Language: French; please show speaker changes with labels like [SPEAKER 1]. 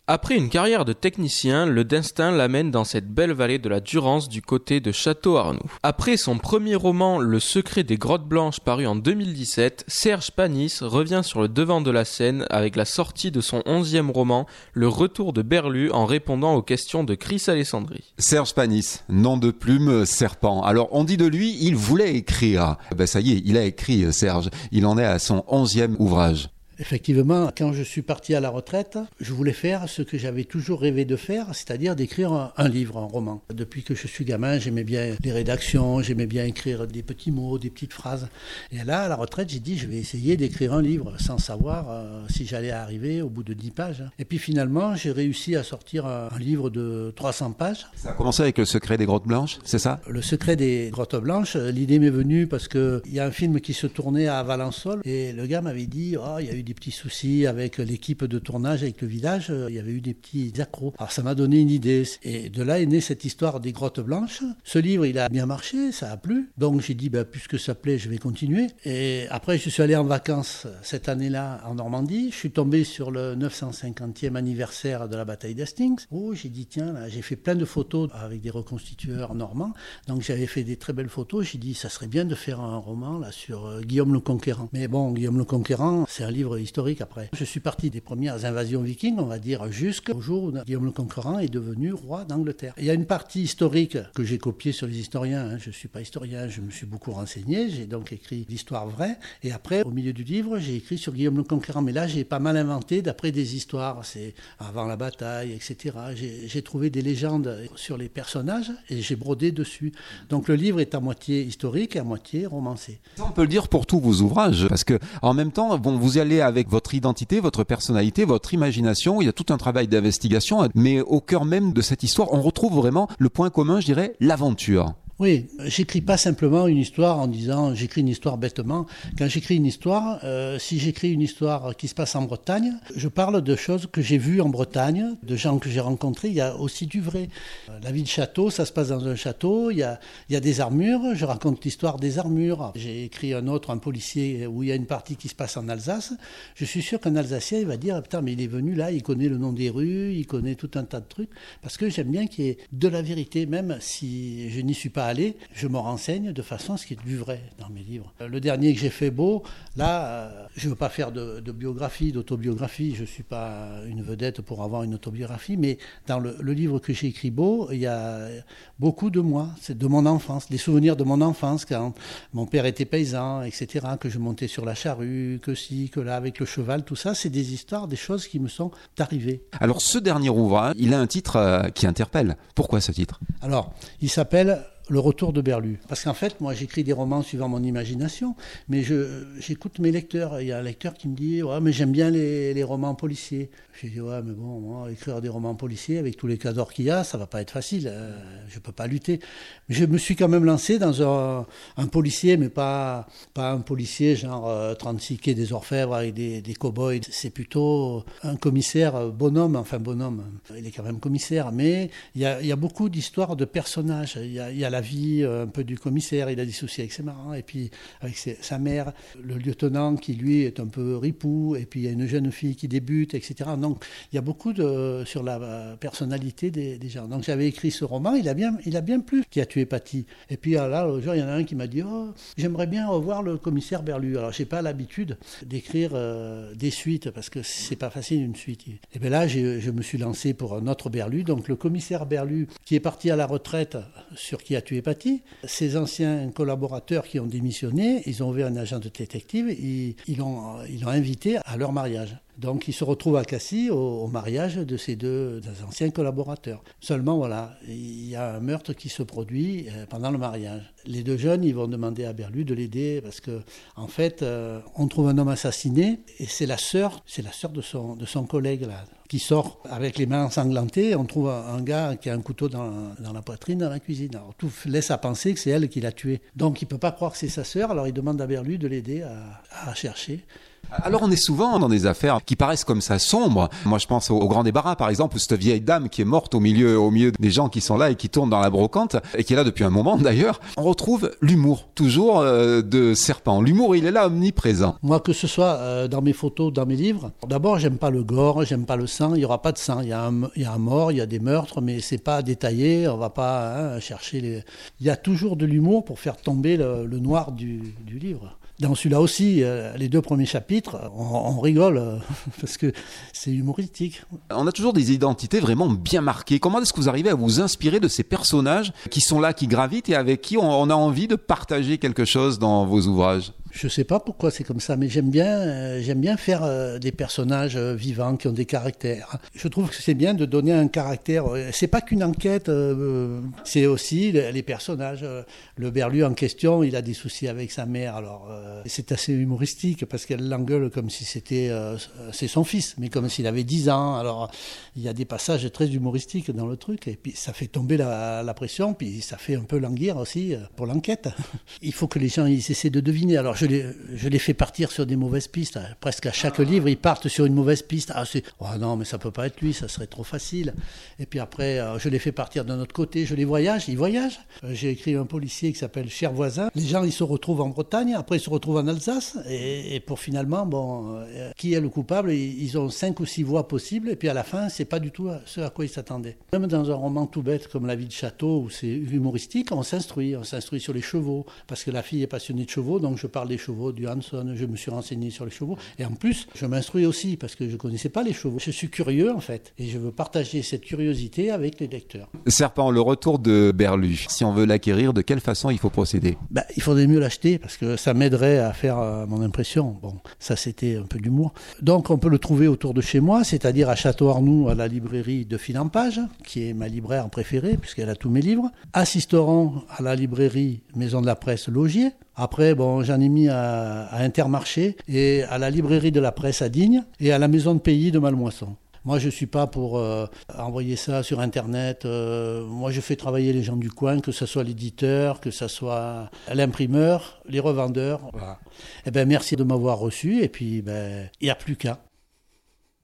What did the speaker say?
[SPEAKER 1] Après une carrière de technicien, le destin l'amène dans cette belle vallée de la Durance du côté de Château-Arnoux. Après son premier roman Le secret des grottes blanches paru en 2017, Serge Panis revient sur le devant de la scène avec la sortie de son 11e roman Le retour de Berlu en répondant aux questions de Chris Alessandri.
[SPEAKER 2] Serge Panis, nom de plume, serpent. Alors on dit de lui, il voulait écrire. Ça y est, il a écrit Serge. Il en est à son 11e ouvrage.
[SPEAKER 3] Effectivement, quand je suis parti à la retraite, je voulais faire ce que j'avais toujours rêvé de faire, c'est-à-dire d'écrire un livre, un roman. Depuis que je suis gamin, j'aimais bien les rédactions, j'aimais bien écrire des petits mots, des petites phrases. Et là, à la retraite, j'ai dit, je vais essayer d'écrire un livre, sans savoir si j'allais arriver au bout de 10 pages. Et puis finalement, j'ai réussi à sortir un livre de 300 pages.
[SPEAKER 2] Ça a commencé avec Le secret des grottes blanches, c'est ça ?
[SPEAKER 3] Le secret des grottes blanches, l'idée m'est venue parce qu'il y a un film qui se tournait à Valençol, et le gars m'avait dit, il y a eu des petits soucis avec l'équipe de tournage, avec le village, il y avait eu des petits accros. Alors ça m'a donné une idée, et de là est née cette histoire des grottes blanches. Ce livre, il a bien marché, ça a plu, donc j'ai dit, puisque ça plaît, je vais continuer. Et après, je suis allé en vacances cette année-là en Normandie, je suis tombé sur le 950e anniversaire de la bataille d'Hastings, où j'ai dit, tiens, là, j'ai fait plein de photos avec des reconstitueurs normands, donc j'avais fait des très belles photos, j'ai dit, ça serait bien de faire un roman là sur Guillaume le Conquérant. Mais bon, Guillaume le Conquérant, c'est un livre historique après. Je suis parti des premières invasions vikings, on va dire, jusqu'au jour où Guillaume le Conquérant est devenu roi d'Angleterre. Il y a une partie historique que j'ai copiée sur les historiens, je ne suis pas historien, je me suis beaucoup renseigné, j'ai donc écrit l'histoire vraie, et après, au milieu du livre, j'ai écrit sur Guillaume le Conquérant, mais là, j'ai pas mal inventé d'après des histoires, c'est avant la bataille, etc. J'ai trouvé des légendes sur les personnages, et j'ai brodé dessus. Donc le livre est à moitié historique et à moitié romancé.
[SPEAKER 2] On peut le dire pour tous vos ouvrages, parce que en même temps, vous y allez avec votre identité, votre personnalité, votre imagination, il y a tout un travail d'investigation, mais au cœur même de cette histoire, on retrouve vraiment le point commun, je dirais, l'aventure.
[SPEAKER 3] Oui, j'écris pas simplement une histoire en disant j'écris une histoire bêtement. Quand j'écris une histoire, si j'écris une histoire qui se passe en Bretagne, je parle de choses que j'ai vues en Bretagne, de gens que j'ai rencontrés. Il y a aussi du vrai. La vie de château, ça se passe dans un château. Il y a des armures. Je raconte l'histoire des armures. J'ai écrit un policier, où il y a une partie qui se passe en Alsace. Je suis sûr qu'un Alsacien, il va dire putain, mais il est venu là, il connaît le nom des rues, il connaît tout un tas de trucs. Parce que j'aime bien qu'il y ait de la vérité, même si je n'y suis pas allé, je me renseigne de façon à ce qu'il y ait du vrai dans mes livres. Le dernier que j'ai fait, Beau, là, je ne veux pas faire de biographie, d'autobiographie, je ne suis pas une vedette pour avoir une autobiographie, mais dans le livre que j'ai écrit, Beau, il y a beaucoup de moi, c'est de mon enfance, des souvenirs de mon enfance, quand mon père était paysan, etc., que je montais sur la charrue, que ci, que là, avec le cheval, tout ça, c'est des histoires, des choses qui me sont arrivées.
[SPEAKER 2] Alors ce dernier ouvrage, il a un titre qui interpelle. Pourquoi ce titre ?
[SPEAKER 3] Alors, il s'appelle Le retour de Berlu. Parce qu'en fait, moi, j'écris des romans suivant mon imagination, mais j'écoute mes lecteurs. Il y a un lecteur qui me dit « Ouais, mais j'aime bien les romans policiers. » J'ai dit « Ouais, mais bon, moi, écrire des romans policiers, avec tous les cadors qu'il y a, ça va pas être facile. Je peux pas lutter. » Mais je me suis quand même lancé dans un policier, mais pas un policier genre 36 quai des Orfèvres avec des cow-boys. C'est plutôt un commissaire bonhomme. Il est quand même commissaire, mais il y a beaucoup d'histoires de personnages. Il y a la vie un peu du commissaire, il a des soucis avec ses marins, et puis avec sa mère, le lieutenant qui lui est un peu ripou, et puis il y a une jeune fille qui débute, etc. Donc il y a beaucoup sur la personnalité des gens. Donc j'avais écrit ce roman, il a bien plu, Qui a tué Paty. Et puis là, le jour, il y en a un qui m'a dit j'aimerais bien revoir le commissaire Berlu. Alors j'ai pas l'habitude d'écrire des suites, parce que c'est pas facile une suite. Et bien là, je me suis lancé pour un autre Berlu, donc le commissaire Berlu, qui est parti à la retraite sur Qui a tué Paty. Ses anciens collaborateurs qui ont démissionné, ils ont ouvert un agent de détective et ils l'ont invité à leur mariage. Donc il se retrouve à Cassis au mariage de ces deux anciens collaborateurs. Seulement voilà, il y a un meurtre qui se produit pendant le mariage. Les deux jeunes, ils vont demander à Berlu de l'aider parce que en fait, on trouve un homme assassiné et c'est la sœur de son collègue là, qui sort avec les mains ensanglantées. On trouve un gars qui a un couteau dans la poitrine dans la cuisine. Alors tout laisse à penser que c'est elle qui l'a tué. Donc il peut pas croire que c'est sa sœur. Alors il demande à Berlu de l'aider à chercher.
[SPEAKER 2] Alors on est souvent dans des affaires qui paraissent comme ça sombres. Moi je pense au grand débarras par exemple, où cette vieille dame qui est morte au milieu des gens qui sont là et qui tournent dans la brocante, et qui est là depuis un moment d'ailleurs. On retrouve l'humour, toujours de Serpent. L'humour, il est là omniprésent.
[SPEAKER 3] Moi, que ce soit dans mes photos, dans mes livres, d'abord j'aime pas le gore, j'aime pas le sang, il n'y aura pas de sang. Il y a un mort, il y a des meurtres, mais c'est pas détaillé, on va pas chercher les... Il y a toujours de l'humour pour faire tomber le noir du livre. Dans celui-là aussi, les 2 premiers chapitres, on rigole parce que c'est humoristique.
[SPEAKER 2] On a toujours des identités vraiment bien marquées. Comment est-ce que vous arrivez à vous inspirer de ces personnages qui sont là, qui gravitent et avec qui on a envie de partager quelque chose dans vos ouvrages ?
[SPEAKER 3] Je sais pas pourquoi c'est comme ça, mais j'aime bien faire des personnages vivants qui ont des caractères. Je trouve que c'est bien de donner un caractère. C'est pas qu'une enquête, c'est aussi les personnages. Le Berlu en question, il a des soucis avec sa mère. Alors c'est assez humoristique parce qu'elle l'engueule comme si c'est son fils, mais comme s'il avait 10 ans. Alors il y a des passages très humoristiques dans le truc, et puis ça fait tomber la pression, puis ça fait un peu languir aussi pour l'enquête. Il faut que les gens ils essaient de deviner. Alors je les fais partir sur des mauvaises pistes. Presque à chaque livre, ils partent sur une mauvaise piste. Oh non, mais ça peut pas être lui, ça serait trop facile. Et puis après, je les fais partir d'un autre côté, je les voyage, ils voyagent. J'ai écrit un policier qui s'appelle Cher Voisin. Les gens, ils se retrouvent en Bretagne, après ils se retrouvent en Alsace, et pour finalement, qui est le coupable? Ils ont 5 ou 6 voies possibles, et puis à la fin, c'est pas du tout ce à quoi ils s'attendaient. Même dans un roman tout bête comme La vie de château, où c'est humoristique, on s'instruit sur les chevaux, parce que la fille est passionnée de chevaux, donc je parle des chevaux, du Hanson, je me suis renseigné sur les chevaux, et en plus, je m'instruis aussi, parce que je ne connaissais pas les chevaux. Je suis curieux, en fait, et je veux partager cette curiosité avec les lecteurs.
[SPEAKER 2] Serpent, le retour de Berlu, si on veut l'acquérir, de quelle façon il faut procéder?
[SPEAKER 3] Il faudrait mieux l'acheter, parce que ça m'aiderait à faire mon impression. Bon, ça c'était un peu d'humour. Donc on peut le trouver autour de chez moi, c'est-à-dire à Château-Arnoux, à la librairie de Fil en Page, qui est ma libraire préférée, puisqu'elle a tous mes livres. À Sisteron, à la librairie Maison de la Presse Logier. Après, j'en ai mis à Intermarché et à la librairie de la Presse à Digne et à la Maison de Pays de Mallemoisson. Moi, je ne suis pas pour envoyer ça sur Internet. Moi, je fais travailler les gens du coin, que ce soit l'éditeur, que ce soit l'imprimeur, les revendeurs. Voilà. Merci de m'avoir reçu. Et puis, il n'y a plus qu'à.